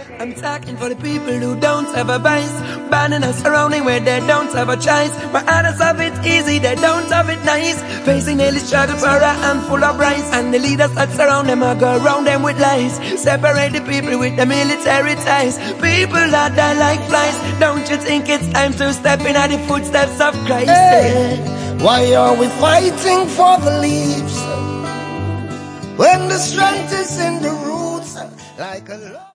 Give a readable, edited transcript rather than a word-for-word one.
I'm talking for the people who don't have a voice, banning us surrounding where they don't have a choice. Where others have it easy, they don't have it nice. Facing daily struggle for a handful of rice, and the leaders that surround them are go around them with lies. Separate the people with the military ties. People that die like flies. Don't you think it's time to step in at the footsteps of Christ? Hey, why are we fighting for the leaves when the strength is in the roots like a